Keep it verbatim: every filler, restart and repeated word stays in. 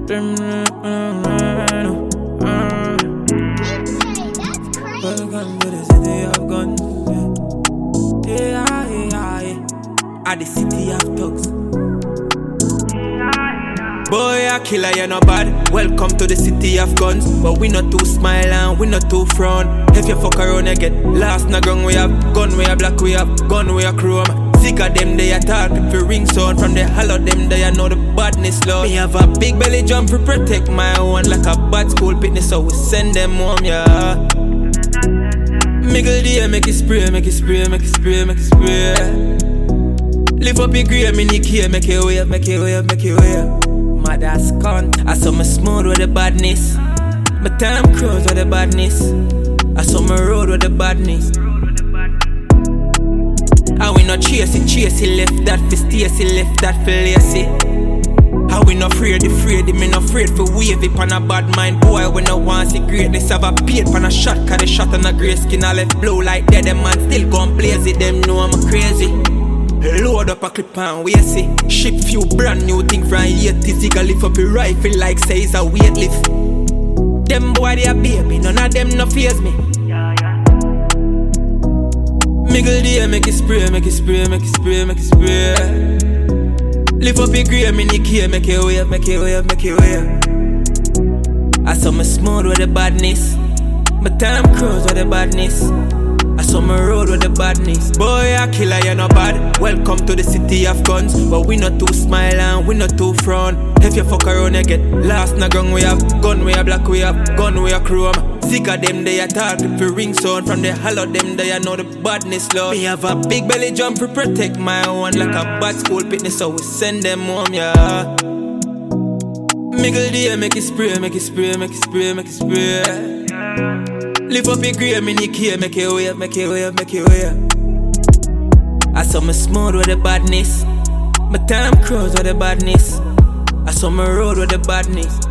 Welcome to the city of guns. Yeah, yeah, yeah. At the city of thugs. Boy, a killer, you're not bad. Welcome to the city of guns. But we not too smile and we not too frown. If you fuck around, you get lost. Na ground we have gun, we have black, we have gun, we have chrome. Sick of them, they attack if you ring sound. From the hollow them, they know the badness, Lord. Me have a big belly jump to protect my own. Like a bad school fitness, so we send them home, yeah. Miggle the make it spray, make it spray, make it spray, make it spray. Lift up your grey, me nick here, make it wave, make it wave, make it wave. Mad ass cunt, I saw me smooth with the badness. My time cruise with the badness. I saw me road with the badness. And we not chasing, chasing, left that for Stacy, left that for lacy. How we not afraid, afraid, me not afraid for wave it on a bad mind. Boy, we no want see greatness. Have a paid pan a shot, cause the shot on a grey skin. I left blow like dead, them man still gon' blaze it. Them know I'm crazy. Load up a clip and we see. Ship few brand new thing from eighties. You can lift up your rifle like say it's a weightlift. Them boy they a baby, none of them no fears me. Miggle the make it spray, make it spray, make it spray, make it spray. Lift up your grey, me nick here, make it wave, make it wave, make it wave. I saw me smooth with the badness. My time cruise with the badness. I saw me road with the badness. Boy, a killer, you're not bad. Welcome to the city of guns. But we not too smile and we not too frown. If you fuck around, you get lost. Na ground we have gun, we have black, we have gun, we have chrome. Sick of them, they attack if you ring sound. From the hollow them, they know the badness, Lord. Me have a big belly jump to protect my own. Like a bad school fitness, so we send them home, yeah. Miggle the make it spray, make it spray, make it spray, make it spray. Lift up your grey, me nick here, make it wave, make it wave, make it wave. I saw me smooth with the badness. My time cruise with the badness. I saw me road with the badness.